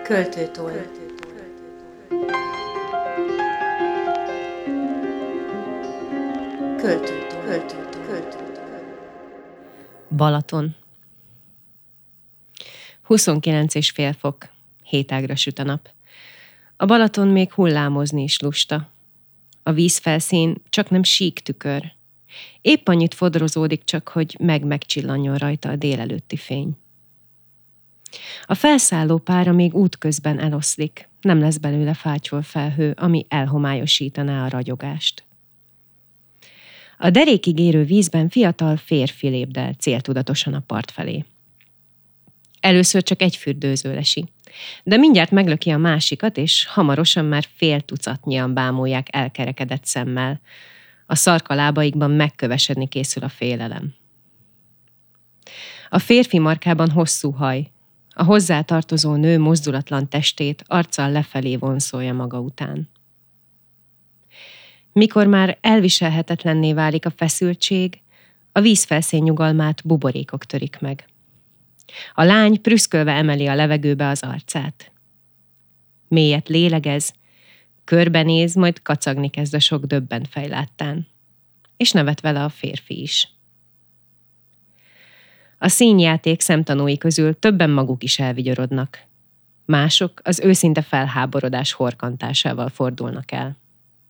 Költőtól. Balaton. 29,5 fok, 7 ágra süt a nap. A Balaton még hullámozni is lusta. A vízfelszín csak nem sík tükör. Épp annyit fodrozódik csak, hogy megcsillanjon rajta a délelőtti fény. A felszálló pára még útközben eloszlik, nem lesz belőle fátyol felhő, ami elhomályosítaná a ragyogást. A derékig érő vízben fiatal férfi lépdel céltudatosan a part felé. Először csak egy fürdőző lesi, de mindjárt meglöki a másikat, és hamarosan már fél tucatnyian bámulják elkerekedett szemmel. A szarkalábaikban megkövesedni készül a félelem. A férfi markában hosszú haj, a hozzátartozó nő mozdulatlan testét arccal lefelé vonszolja maga után. Mikor már elviselhetetlenné válik a feszültség, a vízfelszín nyugalmát buborékok törik meg. A lány prüszkölve emeli a levegőbe az arcát. Mélyet lélegez, körbenéz, majd kacagni kezd a sok döbbent fej láttán. És nevet vele a férfi is. A színjáték szemtanúi közül többen maguk is elvigyorodnak. Mások az őszinte felháborodás horkantásával fordulnak el.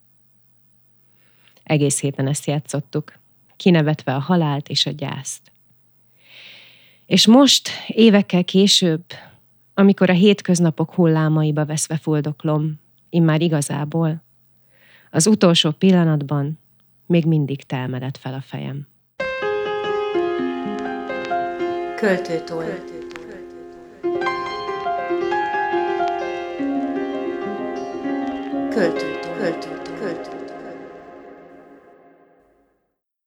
Egész héten ezt játszottuk, kinevetve a halált és a gyászt. És most, évekkel később, amikor a hétköznapok hullámaiba veszve fuldoklom, immár igazából, az utolsó pillanatban még mindig telmedett fel a fejem. Költőtól. Költőtől.